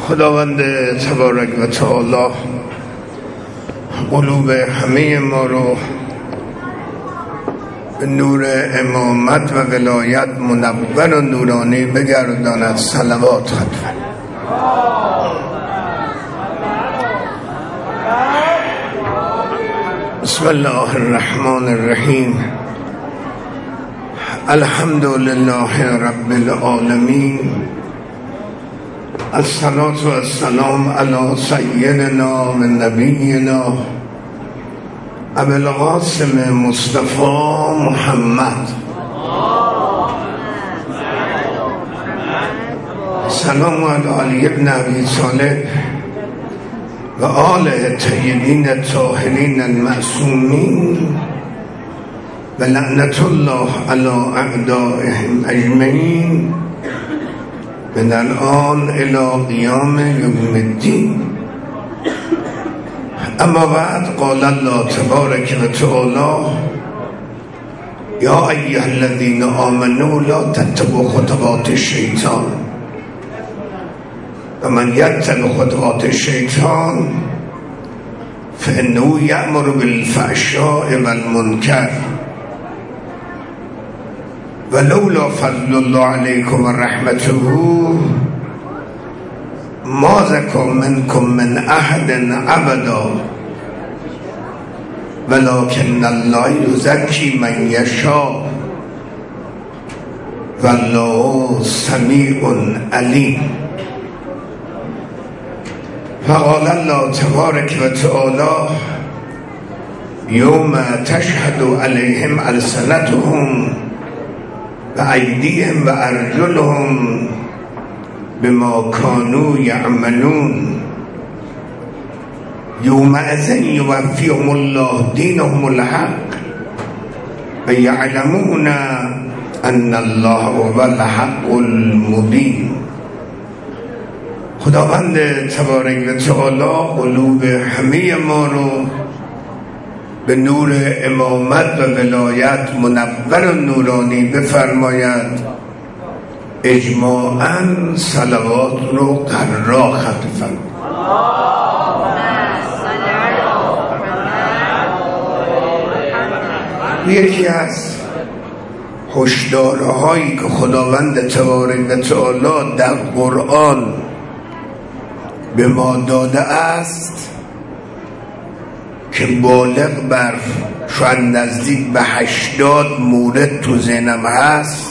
خداوند تبارک و تعالی قلوب همه ما رو به نور امامت و ولایت منور و نورانی بگرداند. صلوات خدمت بسم الله الرحمن الرحیم. الحمد لله رب العالمین. الصلاة والسلام علی سیدنا و نبینا ابو القاسم مصطفى محمد. سلام علی علی ابن ابی طالب و آله طیبین الطاهرین المعصومین و لعنت الله علی اعدائهم اجمعین من الان الى قیام یوم الدین. اما بعد قال الله تبارک و تعالی یا ایها الذین آمنوا لا تتبعوا خطوات الشیطان و من یتبع خطوات الشیطان فانه یأمر بالفحشاء والمنکر ولولا فضل الله علیکم و رحمته ما زکی منکم من احد ابدا ولکن الله یزکی من یشاء والله سمیع علیم. فقال الله تبارک و تعالی یوم تشهد علیهم السنتهم و ایدیهم و ارجلهم بما کانوا یعملون یومئذ یوفیهم الله دینهم الحق و یعلمون ان الله هو الحق المبین. خداوند تبارک و تعالی قلوب همه ما رو به نور امامت و ولایت منور و نورانی بفرماید. اجماعاً صلوات رو قرار ختم فرماید. یکی از هشدارهایی که خداوند تبارک و تعالی در قرآن به ما داده است که بالغ بر شاید نزدیک به 80 مورد تو ذهنم هست،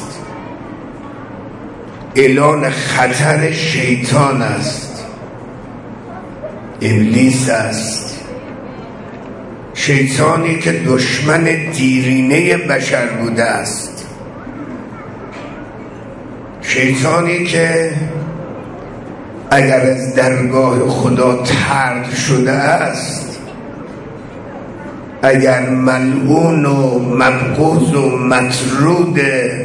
اعلان خطر شیطان است، ابلیس است. شیطانی که دشمن دیرینه بشر بوده است، شیطانی که اگر از درگاه خدا طرد شده است، اگر ملعون و مبغوض و مطرود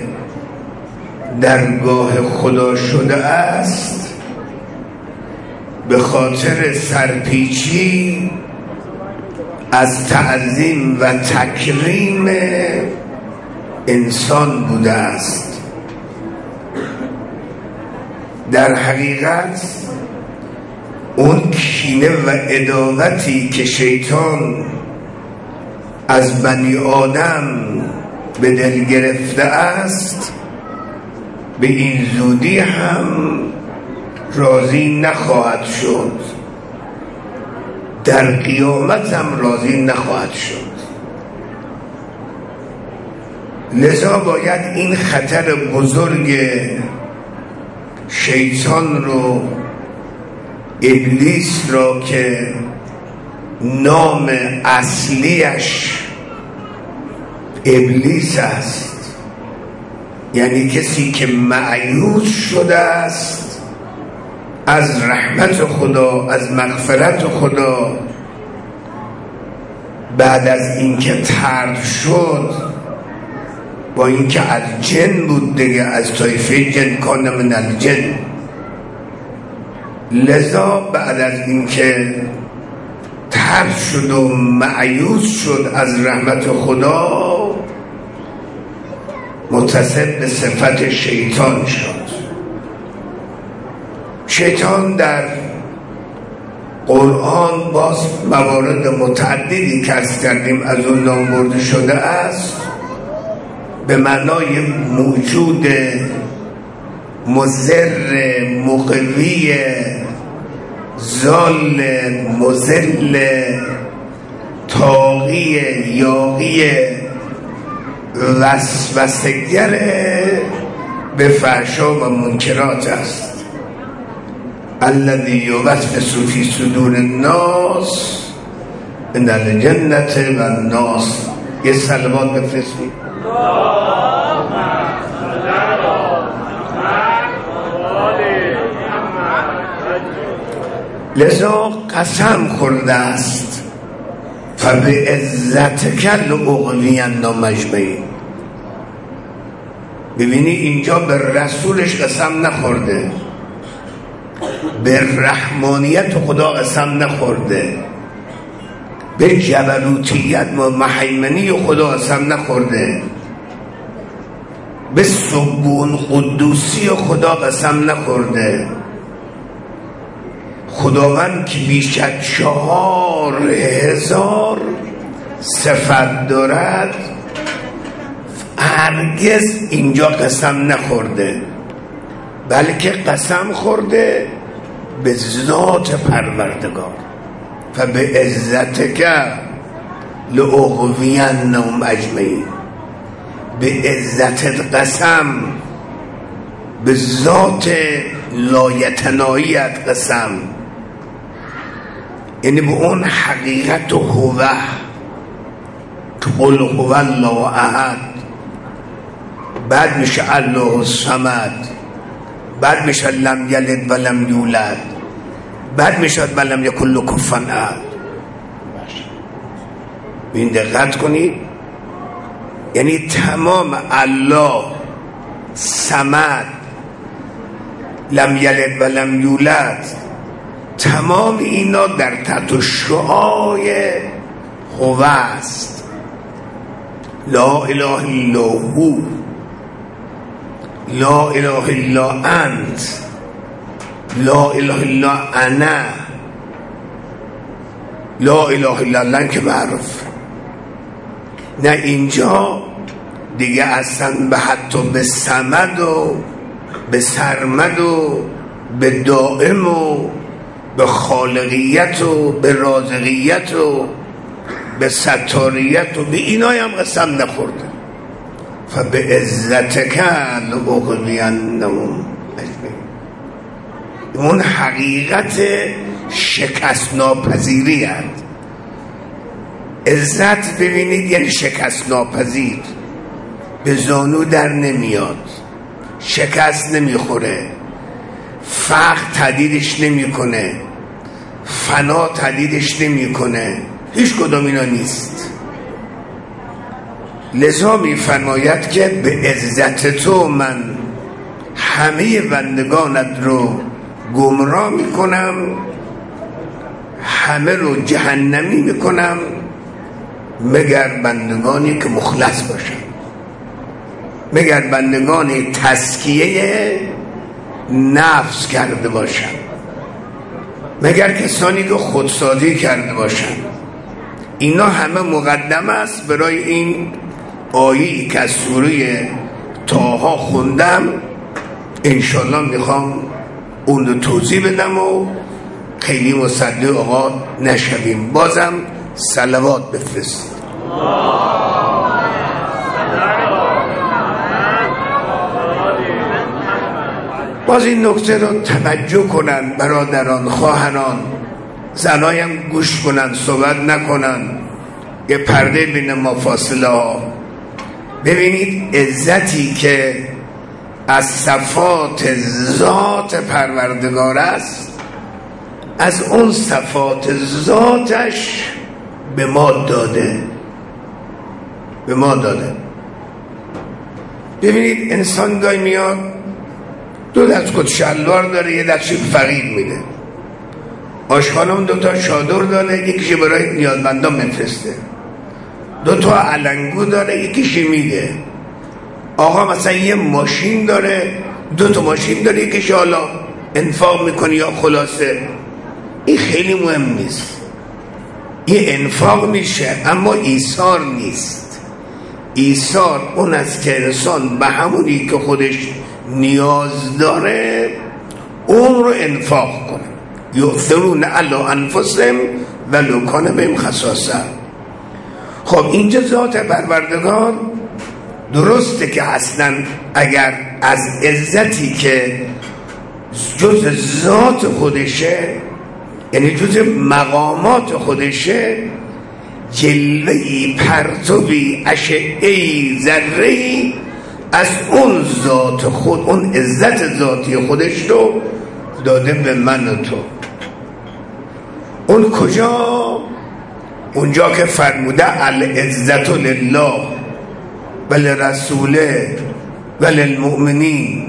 درگاه خدا شده است، به خاطر سرپیچی از تعظیم و تکریم انسان بوده است. در حقیقت اون کینه و عداوتی که شیطان از بنی آدم به دل گرفته است، به این زودی هم راضی نخواهد شد، در قیامت هم راضی نخواهد شد. لذا باید این خطر بزرگ شیطان رو، ابلیس را که نام اصلیش ابلیس است، یعنی کسی که مایوس شده است از رحمت خدا، از مغفرت خدا، بعد از اینکه طرد شد، با اینکه از جن بود دیگه، از طایفه جن، کان من الجن. لذا بعد از اینکه طرد شد و مایوس شد از رحمت خدا، متصف به صفت شیطان شد. شیطان در قرآن باز موارد متعددی کسب کردیم از اون نام برده شده است به معنای موجود مضر، مغوی، ضال، مضل، طاغی، یاغی، وسوسه‌گر به فحشا و منکرات است. الذی یوسوس فی صدور الناس من الجنة و الناس. یه صلوات بفرستید. لذا قسم خورده است فبعزتک لأغوین مجمعین. ببینی اینجا به رسولش قسم نخورده، به رحمانیت خدا قسم نخورده، به جبروتیت و محیمنی خدا قسم نخورده، به سبون قدوسی خدا قسم نخورده. خداوند که بیش از 4000 صفت دارد هرگز اینجا قسم نخورده، بلکه قسم خورده به ذات پروردگار. فبعزتک لأغوینهم اجمعین. به عزتت قسم، به ذات لایتناهیت قسم، یعنی به اون حقیقت هوه که قل هو الله احد، بعد میشه الله الصمد، بعد میشه لم یلد و لم یولد، بعد میشه ولم یکن له کفوا احد. این دقت کنید، یعنی تمام الله، صمد، لم یلد و لم یولد، تمام اینا در تحت شعاع هو است. لا اله الا هو، لا اله الا انت، لا اله الا انا، لا اله الا الله که معروف. نه اینجا دیگه اصلا به حتی به صمد و به سرمد و به دائم و به خالقیت و به رازقیت و به ستاریت و به اینای هم قسم نخورده. فبعزتک لأغوینهم اجمعین. اون حقیقت شکست ناپذیری هست. عزت ببینید یعنی شکست ناپذیر، به زانو در نمیاد، شکست نمیخوره، فقر تهدیدش نمیکنه، فنا تهدیدش نمیکنه، هیچ کدام اینا نیست. لذا میفرماید که به عزت تو من همه بندگانت رو گمراه میکنم، همه رو جهنمی میکنم مگر بندگانی که مخلص باشن، مگر بندگانی تزکیه نفس کرده باشن، مگر کسانی که خودسازی کرده باشن. اینا همه مقدمه است برای این آیه‌ای که از سوره طه خوندم. انشالله میخوام اون رو توضیح بدم و خیلی مصدق آقا نشویم. بازم صلوات بفرست. باز این نکته رو توجه کنن برادران، خواهران، زنایم گوش کنن، صحبت نکنن، یه پرده بین ما فاصله ها. ببینید عزتی که از صفات ذات پروردگار است، از اون صفات ذاتش به ما داده، به ما داده. ببینید انسان گاهی میاد دو دست کت شلوار داره، یه دستش فقیر میده. آشخانم دو تا چادر داره، یکیش برای نیازمندان میفرسته. دو تا علنگو داره، یکیش میده. آقا مثلا یه ماشین داره، دو تا ماشین داره، یکیش حالا انفاق میکنی یا خلاصه، این خیلی مهم نیست. این انفاق میشه اما ایثار نیست. ایثار اون است که انسان به همونی که خودش نیاز داره اون رو انفاق کنه. یؤثرون علی انفسهم ولو کان بهم خصاصه. خب اینجا ذات پروردگار درسته که اصلا اگر از عزتی که جز ذات خودشه، یعنی جز مقامات خودشه، جلوهی، پرتوی، اشعه‌ای، ذره‌ای از اون ذات خود، اون عزت ذاتی خودش رو داده به من و تو. اون کجا؟ اونجا که فرموده العزت لله ولرسوله وللمؤمنین.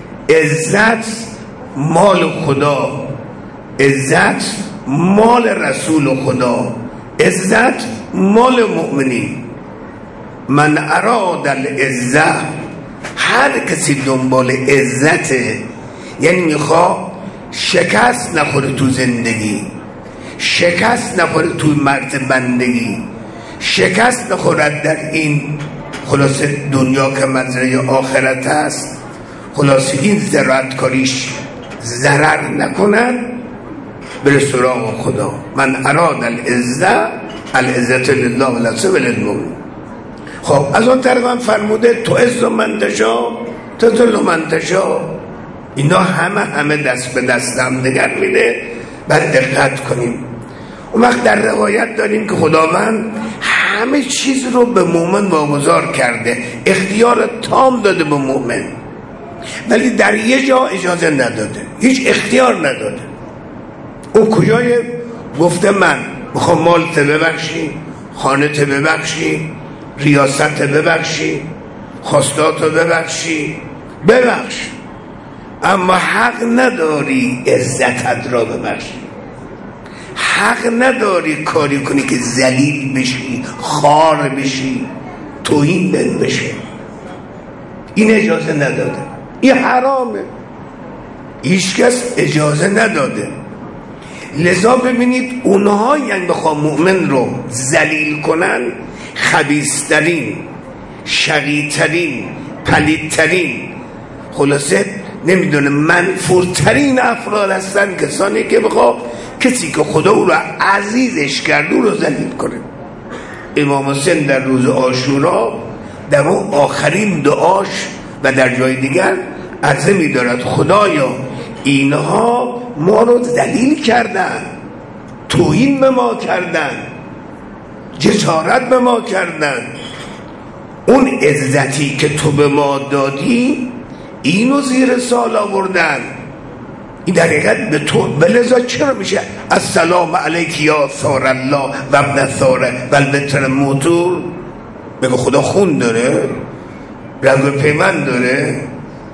عزت مال خدا، عزت مال رسول خدا، عزت مال مؤمنین. من اراد العزت، هر کسی دنبال عزته، یعنی میخواه شکست نخوره تو زندگی، شکست نخوره تو مرد بندگی، شکست نخورد در این خلاصه دنیا که مزرعه آخرت است، خلاصه این زراعت کاریش ضرر نکند، بره سراغ خدا. من اراد العزت لله ولرسوله وللمؤمنین. خب از اون طرف هم فرموده تو عز من تشاء تذل من تشاء. اینا همه دست به دست هم نگر میده. بعد دقت کنیم. اون وقت در روایت داریم که خداوند همه چیز رو به مؤمن واگذار کرده، اختیار تام داده به مؤمن، ولی در یه جا اجازه نداده، هیچ اختیار نداده. اون کجای؟ گفته من میخوام مالت ببخشی، خانت ببخشی، ریاست ببخشی، خواستات ببخشی، ببخش، اما حق نداری عزتت را ببخشی، حق نداری کاری کنی که ذلیل بشی، خار بشی، توهین بشه. این اجازه نداده، این حرامه، هیچ کس اجازه نداده. لذا ببینید اونها یعنی بخواه مؤمن رو ذلیل کنن، خبیث‌ترین، شقی‌ترین، پلیدترین، خلاصه نمیدونه منفورترین افراد هستن کسانی که بخواه کسی که خدا او رو عزیزش کرد او رو ذلیل کنه. امام حسین در روز عاشورا در اون آخرین دعاش و در جای دیگر عرضه می‌دارد خدایا اینها ما رو ذلیل کردن، توهین به ما کردن، جسارت به ما کردن، اون عزتی که تو به ما دادی اینو زیر سال آوردن. این در حقیقت به تو بلذا چرا میشه السلام علیک یا ثار الله و ابن ثاره و البتر موتور؟ بگو خدا خون داره، رنگ پیمند داره،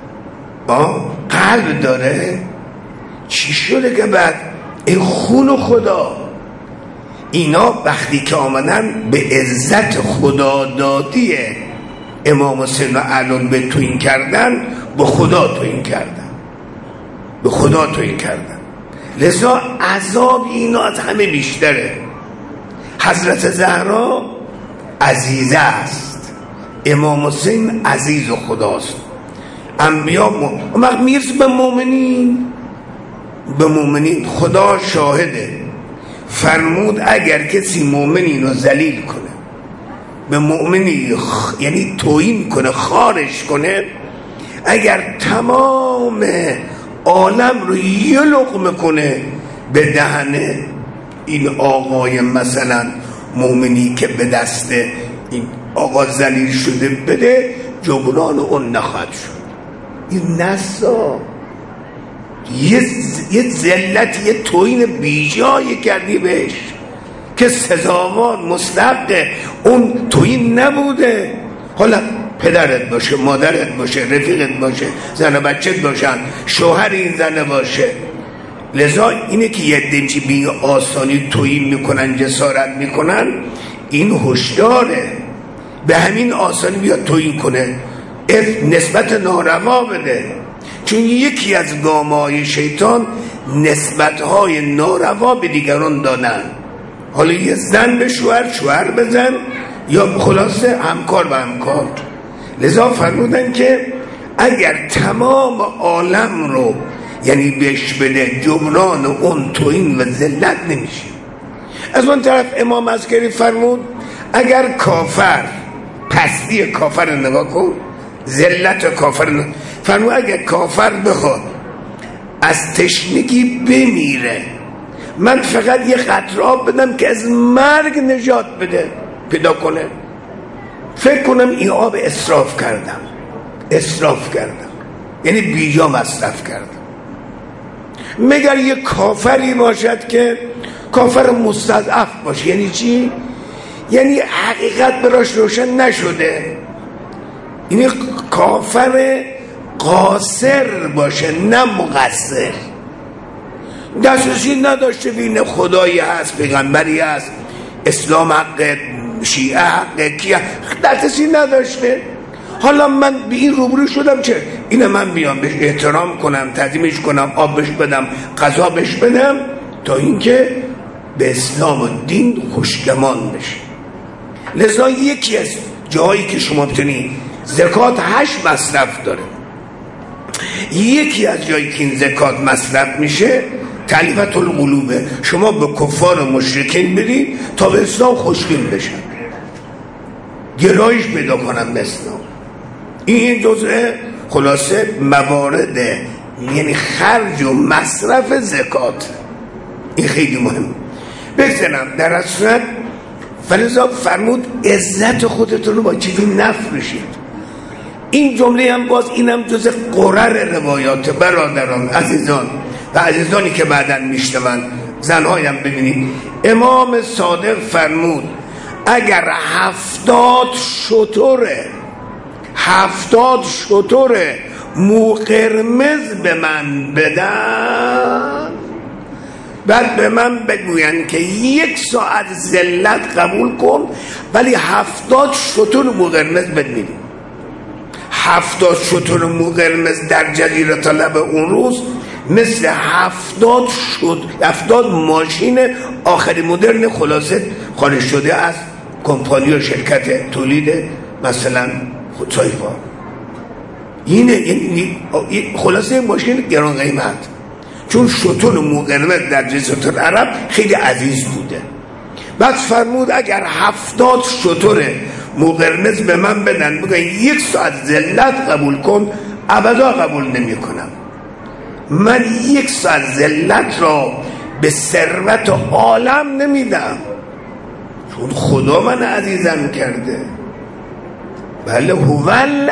قلب داره. چی شده که بعد این خون خدا؟ اینا وقتی که آمدن به عزت خدا دادی امام حسین و علون به تویین کردن، به خدا تویین کردن، به خدا تویین کردن. لذا عذاب اینا از همه بیشتره. حضرت زهرا عزیزه است، امام حسین عزیز خداست. انبیا وقت میرسه به مؤمنین خدا شاهده، فرمود اگر کسی مؤمنین رو ذلیل کنه، به مؤمنی یعنی توهین کنه، خارش کنه، اگر تمام عالم رو یه لقمه کنه به دهنه این آقای مثلا مؤمنی که به دست این آقا ذلیل شده بده، جبران اون نخواهد شد. این نسا یه ذلت، یه توهین بیجایی کردی بهش که سزاوار مستحق اون توهین نبوده. حالا پدرت باشه، مادرت باشه، رفیقت باشه، زن و بچت باشن، شوهر این زن باشه. لذا اینه که یه دنچی بی آسانی توهین میکنن، جسارت میکنن، این هشداره. به همین آسانی بیاد توهین کنه، نسبت ناروا بده. چون یکی از گامه‌های شیطان نسبت‌های ناروا به دیگران دادن. حالا یه زن به شوهر، شوهر به زن، یا خلاصه همکار به همکار. لذا فرمودن که اگر تمام عالم رو یعنی بهش بده، جبران اون تویین و ذلت نمیشه. از اون طرف امام عسکری فرمود اگر کافر، پستی کافر نگاه کن، ذلت کافر فرمود اگر کافر بخواد از تشنگی بمیره، من فقط یه قطره آب بدم که از مرگ نجات بده پیدا کنه، فکر کنم این آب اسراف کردم، یعنی بیجا مصرف کردم. مگر یه کافری باشد که کافر مستضعف باشه. یعنی چی؟ یعنی حقیقت براش روشن نشده، یعنی کافر قاصر باشه نه مقصر، دسترسی نداشته بین خدایی هست، پیغمبری هست، اسلام حق، شیعه حق، کیه، دسترسی نداشته. حالا من به این روبرو شدم چه؟ اینه من بیام بهش احترام کنم، تعظیمش کنم، آب بهش بدم، غذا بهش بدم، تا اینکه به اسلام و دین خوشگمان بشه. لذا یکی از جایی که شما بتونید زکات 8 مصرف داره، یکی از جایی که این زکات مصرف میشه تألیفت القلوبه. شما به کفار و مشرکین برید تا به اسلام خوشبین بشن، گرایش پیدا کنن به اسلام. این جزء خلاصه موارد یعنی خرج و مصرف زکات. این خیلی مهم. بگذارم در اصلا فلذا فرمود عزت خودتون رو با چیزی نفروشید. این جمله هم باز اینم جزء قرر روایات. برادران عزیزان و عزیزانی که بعداً میشنون، زنهایم ببینید، امام صادق فرمود اگر 70 شتر مو قرمز به من بدن، بعد به من بگوین که 1 ساعت ذلت قبول کن ولی 70 شتر مو قرمز بدمید. 70 شتر مو قرمز در جزیره طلب اون روز مثل 70 ماشین آخری مدرن خلاصه خارج شده از کمپانی و شرکت تولید مثلا سایپا. اینه خلاصه ماشین گران قیمت، چون شتر مو قرمز در جزیره عرب خیلی عزیز بوده. بعد فرمود اگر 70 شتر مو قرمز به من بدن بگن 1 ساعت ذلت قبول کن، ابدا قبول نمی کنم. من 1 ساعت ذلت را به ثروت عالم نمیدم، چون خدا من عزیزم کرده. بله هوال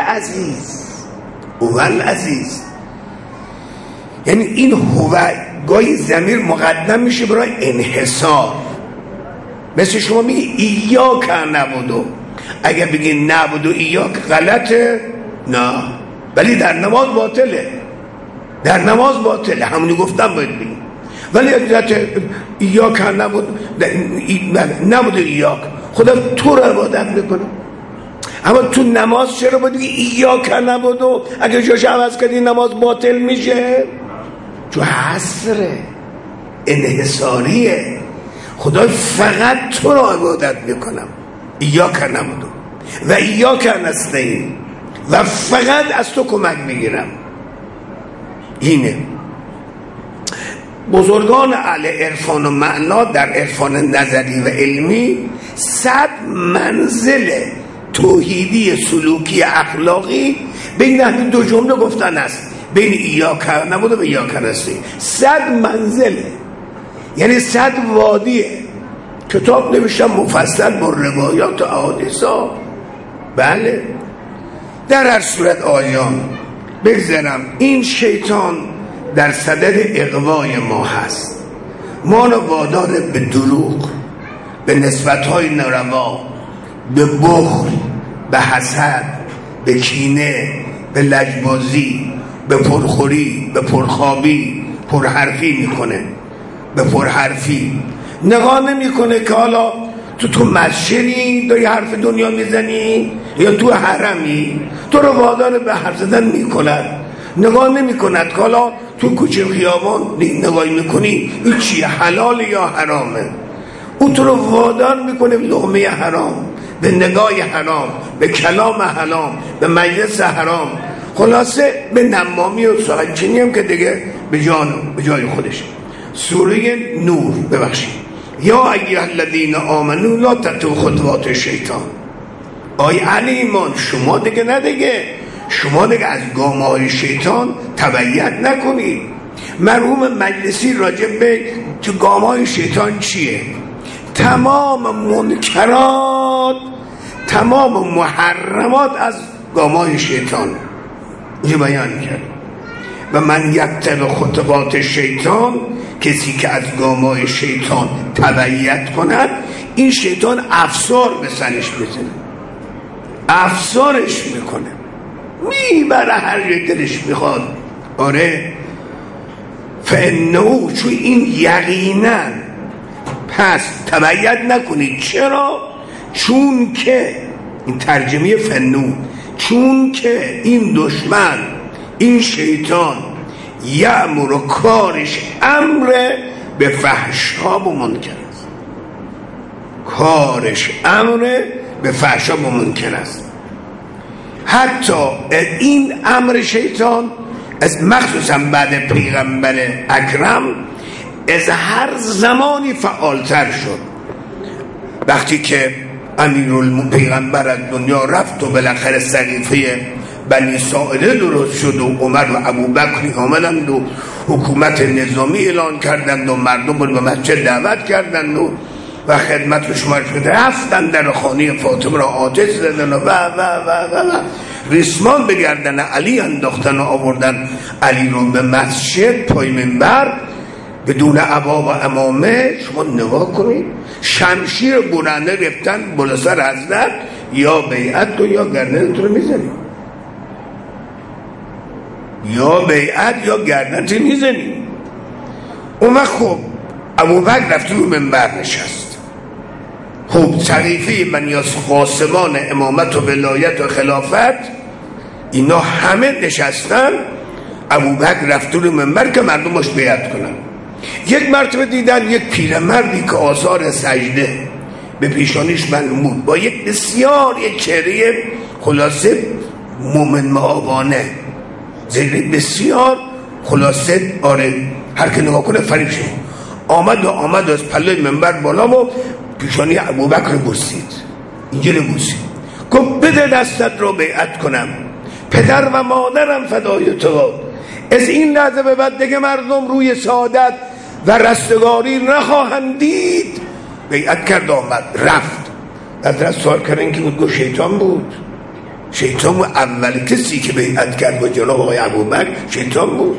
عزیز، یعنی این هو گاهی ضمیر مقدم میشه برای انحصار. مثل شما میگی ایاک نعبدو، اگه بگی نعبدو ایاک غلطه، نه، ولی در نماز باطله، همونی گفتم باید بگی. ولی اگه ایاک نعبدو ایاک، خدا تو رو عبادت میکنه. اما تو نماز چرا باید بگی ایاک نعبدو؟ اگه جاش عوض کردی نماز باطل میشه، چون حصره، انحصاریه. خدا فقط تو رو عبادت میکنم، ایاک نعبدو و ایاک نستعین، و فقط از تو کمک میگیرم. اینه بزرگان اهل عرفان و معنا در عرفان نظری و علمی 100 منزل توحیدی سلوکی اخلاقی بین همین 2 جمله گفتن است، بین ایاک نعبدو و ایاک نستعین. 100 منزله، یعنی 100 وادیه. کتاب نوشتم مفصل با روایات و احادیثا. بله در هر صورت آیان بگذارم این شیطان در صدد اغوای ما هست، ما رو وادار به دروغ، به نسبت‌های ناروا، به بخل، به حسد، به کینه، به لجبازی، به پرخوری، به پرخوابی، پرحرفی میکنه. به پرحرفی نگاه نمیکنه که حالا تو مسجدی داری حرف دنیا میزنی یا تو حرمی، تو رو وادار به حرف زدن میکند. نگاه نمی کند که حالا تو کوچه خیابان نگاه میکنی این چیه، حلال یا حرامه. اون تو رو وادار میکنه به لقمه حرام، به نگاه حرام، به کلام حرام، به مجلس حرام، خلاصه به نمامی و ساعتچینی هم که دیگه به جای خودش. سوره نور ببخشید یا ایها الذین آمنوا لا تتبعوا خطوات شیطان. آی علی ایمان شما دیگه از گامه‌های شیطان تبعیت نکنید. مرحوم مجلسی راجع به تو گامه‌های شیطان چیه؟ تمام منکرات، تمام محرمات از گامه‌های شیطان اینجا بیان کرد. و من یتبع خطوات شیطان، کسی که از گامه‌های شیطان تبعیت کند، این شیطان افسار به سرش بزنه، افسارش میکنه، میبره هر جای دلش میخواد. آره فانه، چون این یقینا، پس تبعیت نکنید. چرا؟ چون که، این ترجمه فنو، چون که این دشمن، این شیطان یأمر و کارش امر به فحشا و منکر است. کارش امر به فحشا و منکر است. حتی این امر شیطان از مخصوصا بعد پیغمبر اکرم از هر زمانی فعالتر شد. وقتی که پیغمبر از دنیا رفت و بالاخره سقیفه بنی ساعده درست شد و عمر و ابوبکر آمدند و حکومت نظامی اعلان کردند و مردم رو به مسجد دعوت کردند و خدمت شما شد، رفتن در خانه فاطمه را آتش زدن و ریسمان به گردن علی انداختن و آوردن علی رو به مسجد پای منبر بدون عبا و عمامه. شما نگاه کنید، شمشیر برنده رفتن بالا سر حضرت، یا بیعت و یا گردنت رو میزنی، یا بیعت یا گردنت میزنی. اون خب ابوبکر رفت رو منبر نشست. خب سقیفه بنی قاسمان امامت و ولایت و خلافت اینا همه نشستن. ابوبکر رفت رو منبر که مردمش بیعت کنن. یک مرتبه دیدن یک پیرمردی که آثار سجده به پیشانیش معلوم بود، با یک بسیار یک چهره خلاصه مومن معاوانه، زیره بسیار خلاصه، آره هر که نگاه کنه فریب شد. آمد از پله منبر بالا و پیشانی ابوبکر بوسید، اینجوری بوسید، گفت بده دستت رو بیعت کنم، پدر و مادرم فدای تو. از این لحظه به بعد دیگه مردم روی سعادت و رستگاری نخواهند دید. بیعت کرد، آمد رفت. از سوال کردن که بود، گفت شیطان بود. شیطان بود. اول کسی که بیعت کرد با جناب آقای ابوبکر شیطان بود.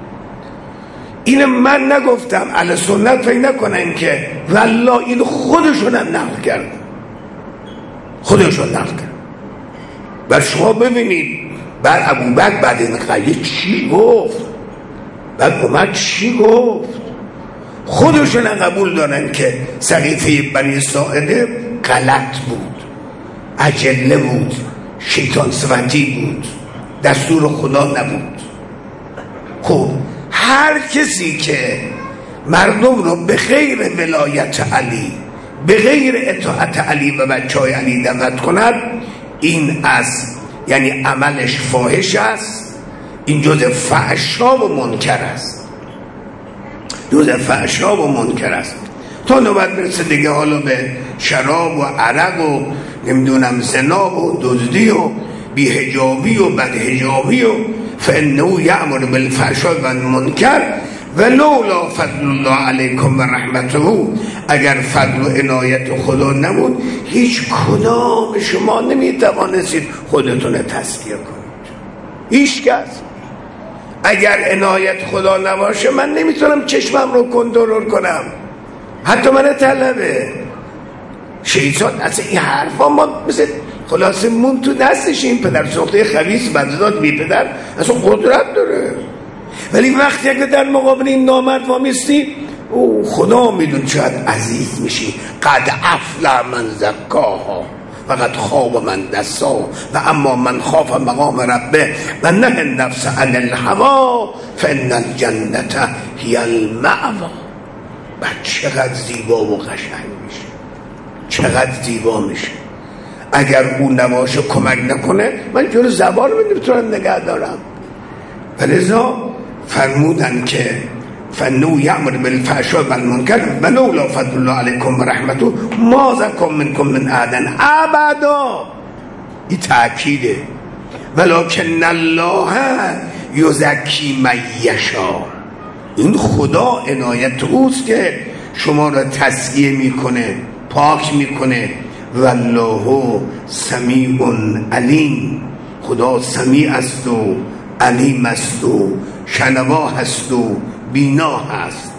این من نگفتم، اهل سنت فکر نکنن که والله این خودشون هم نقل کرد، خودشون نقل کرد. بر شما ببینید بعد ابوبکر بعد این قضیه چی گفت، بعد اومد چی گفت. خودشون قبول دارن که سقیفه بنی ساعده غلط بود، عجله بود، شیطان صفتی بود، دستور خدا نبود. خب هر کسی که مردم رو به غیر ولایت علی، به غیر اطاعت علی و بچهای علی دعوت کند، این از یعنی عملش فاحش است، این جز فحشا و منکر است، جز فحشا و منکر است. تا نوبت برسه دیگه حالا به شراب و عرق و نمیدونم زنا و دزدی و بی‌حجابی و بدحجابی و فانه یأمر بالفحشاء و المنکر ولولا فضل الله علیکم و رحمته، اگر فضل و عنایت خدا نبود هیچ کدام شما نمیتوانستید خودتون تزکیه کنید. هیچ کس. اگر عنایت خدا نباشه من نمیتونم چشمم رو کنترل کنم، حتی من طلبه شیطان. اصلا این حرفا ما مثل خلاصه مون تو دستش، این پدر سوخته خبیث بدزاد بی پدر اصلا قدرت داره، ولی وقتی که در مقابل این نامرد وامیستی، او خدا میدون چقدر عزیز میشی. قد افلح من زکاها فقط خواب من دستا و اما من خاف مقام ربه و نه النفس عن الهوا فان الجنة هی المأوا. و چقدر زیبا و قشنگ میشه، چقدر زیبا میشه. اگر اون نباشه کمک نکنه من جلو زبان نمیتونم نگه دارم. فلذا فرمودن که فنو یأمر بالفحشاء والمنکر و لولا فضل الله علیکم و رحمته ما زکا منکم من احد ابدا. این تأکیده. ولکن الله یزکی من یشاء. این خدا عنایت اوست که شما را تزکیه میکنه، پاک میکنه. والله سمیع علیم. خدا سمیع است و علیم است و شنوا هست و بینا هست.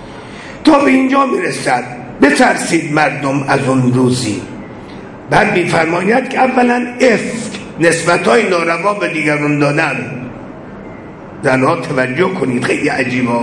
تا به اینجا میرسد بترسید مردم از اون روزی. بعد میفرماید که اولا افک، نسبت‌های ناروا به دیگران دادن. زنها توجه کنید، خیلی عجیبا.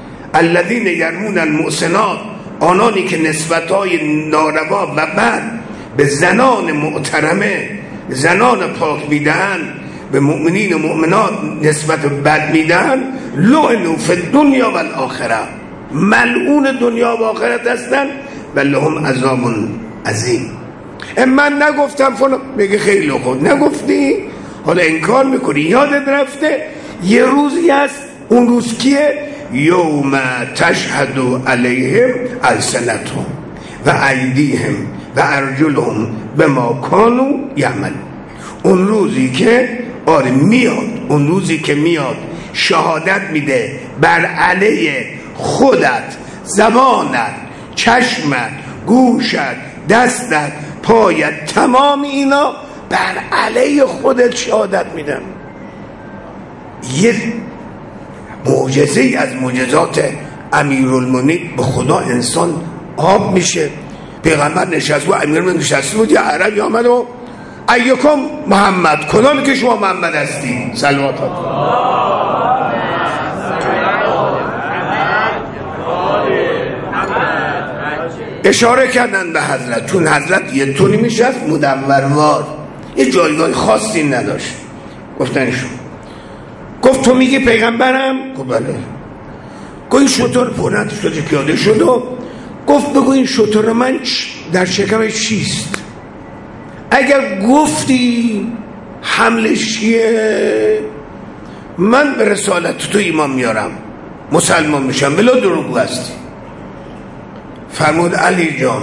الذین یرمون المحصنات، آنانی که نسبت‌های ناروا و بد به زنان محترمه، زنان پاک میدن، به مؤمنین و مؤمنات نسبت بد میدن، لعنوا فی الدنیا و الاخره، ملعون دنیا و آخرت هستن و لهم عذاب عظیم. من نگفتم فلان، میگه خیلی خوب نگفتی، حالا انکار میکنی، یادت رفته. یه روزی هست، اون روز کیه؟ یوم تشهد علیهم السنتهم و ایدیهم و ارجلهم بما کانوا یعملون. اون روزی که آره میاد، اون روزی که میاد شهادت میده بر علیه خودت، زبانت، چشمت، گوشت، دستت، پایت، تمام اینا بر علیه خودت شهادت میدن. یه معجزه از معجزات امیرالمومنین به خدا انسان آب میشه. پیغمبر نشست و امیرالمومنین نشسته بود، یه عربی آمد و ایکم محمد، کدامی که شما محمد هستی؟ صلوات الله. اشاره کردن به حضرت، چون حضرت یه طوری میشست مدوروار، یه جایگاه خاصی نداشت. گفتن شو، گفت تو میگی پیغمبرم؟ گفت بله. گفت این شطور پرنت شده پیاده شد و گفت بگو این شطور من در شکمش چیست؟ اگر گفتی حملش چیه، من به رسالت تو ایمان میارم، مسلمان میشم، بلا دروغ هستی. فرمود علی جان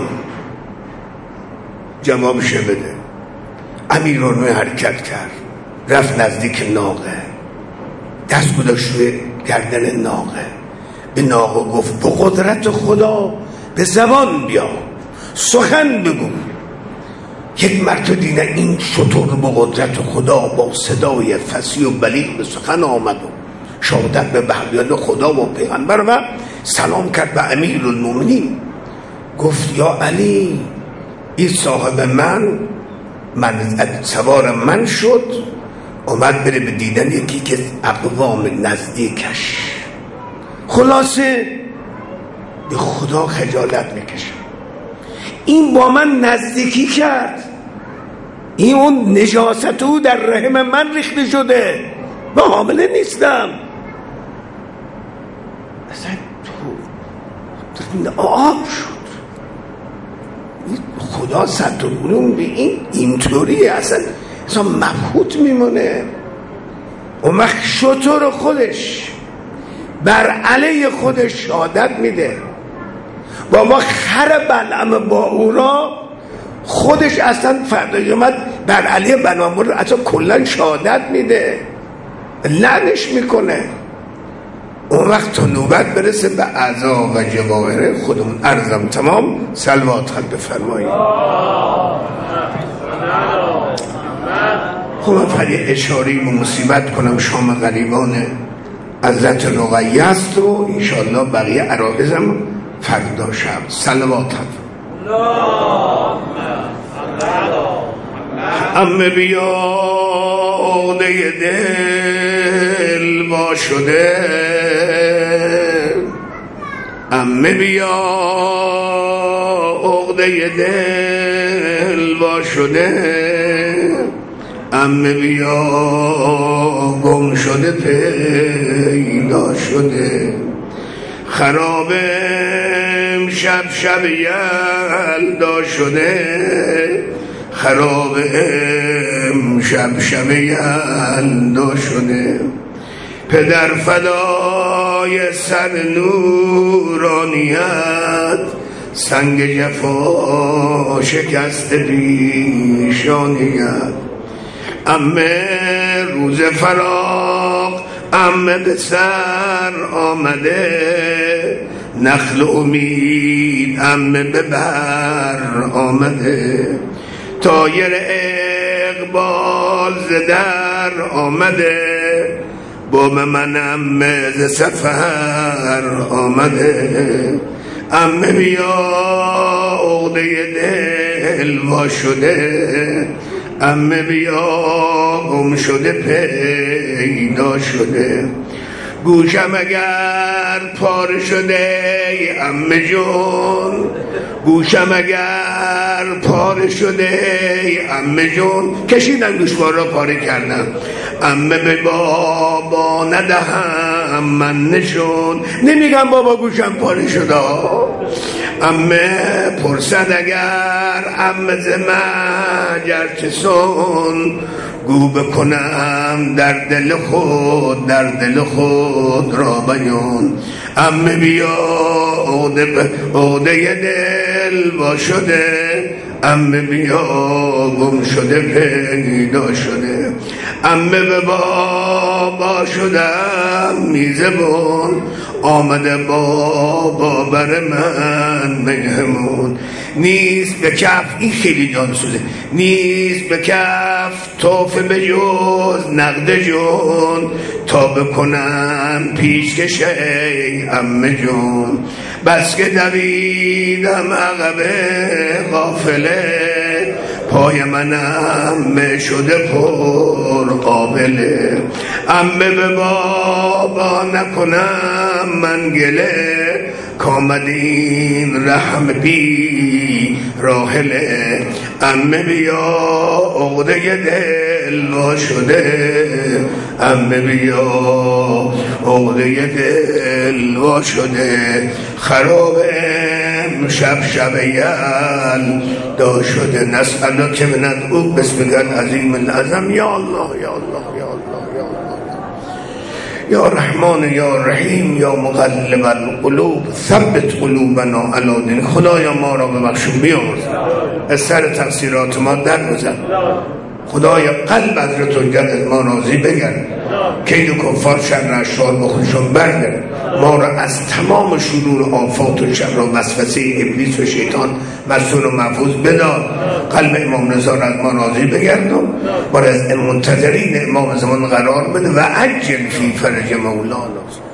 جوابش بده. امیرالمومنین حرکت کرد، رفت نزدیک ناقه، دست گذاشت روی گردن ناقه، به ناقه گفت به قدرت خدا به زبان بیا، سخن بگو. یک مرتبه دیدن این شطور به قدرت خدا با صدای فصیح و بلیغ به سخن آمد و شهادت به وحدانیت خدا و پیغمبر و سلام کرد به امیرالمومنین. گفت یا علی، این صاحب من سوار من شد، اومد بره به دیدن یکی که اقوام نزدیکش. خلاصه به خدا خجالت میکشه. این با من نزدیکی کرد، این اون نجاست او در رحم من ریخته شده و حامله نیستم. اصلا تو آب شد. خدا سترون به اینطوریه، اصلا مبهوت میمونه. اون وقت شطور خودش بر علیه خودش شهادت میده. بابا خر بلعم با او را خودش اصلا فردا اومد بر علیه بنامور اصلا کلن شهادت میده، لعنش میکنه. اون وقت تا نوبت برسه به اعضا و جواهر خودمون. عرضم تمام. صلوات خط بفرمایید. خب من فقط اشاره و مصیبت کنم. شام غریبان حضرت رقیه است و انشاءالله بقیه عرائزم فردا شب. صلوات خط. همه بیاده دل با شده، همه بیا عقده دل وا شده، عمه بیا گم شده پیدا شده. خراب امشب شب یلدا شده، خراب امشب شب یلدا شده. پدر فدای سر نورانیت، سنگ جفا شکست پیشانیت. عمه روز فراق عمه به سر آمده، نخل امید عمه به بر آمده. طایر اقبال ز در آمده، بام من عمه ز سفر آمده. عمه بیا عقده دل وا شده، عمه بیا گم شده پیدا شده. گوشم اگر پاره شده عمه جون، گوشم اگر پاره شده عمه جون. کشیدن گوشوار را پاره کردم، عمه به بابا ندهم من نشون. نمیگم بابا گوشم پاره شده، عمه پرسد اگر عمه ز مگر چه سون. گو بکنم در دل خود، در دل خود را بیان. عمه بیا عقده دل وا شده، عمه بیا گم شده پیدا شده. عمه به بابا شدم میزبون، آمده بابا بر من مهمون. نیست به کف، این خیلی جانسوزه، نیست به کف توفه به جز نقد جون. تا بکنم پیش کشه عمه جون. بس که دویدم عقب قافله، پای من عمه شده پر قابله. عمه به بابا نکنم من گله، کامد این رحم بی راحله. عمه بیا عقده دل وا شده، عمه بیا عقده دل وا شده. خراب امشب شب یلدا شده. نسألک من ادعوک باسمک العظیم العظم. یا الله یا الله یا الله یا الله یا رحمان یا رحیم یا مقلب القلوب ثبت قلوبنا علی دین. خدایا ما را ببخش و بیامرز، از سر تقصیرات ما درگذر. خدایا قلب حضرت حجت ما راضی بگرد، کید کفار شر اشرار با خودشون بردار. ما را از تمام شرور و آفات و شر و وسوسه ابلیس و شیطان مسئول و محفوظ بدار. قلب امام رضا را از ما راضی بگردان، ما را از منتظرین امام زمان قرار بده و عجل فی فرج مولانا.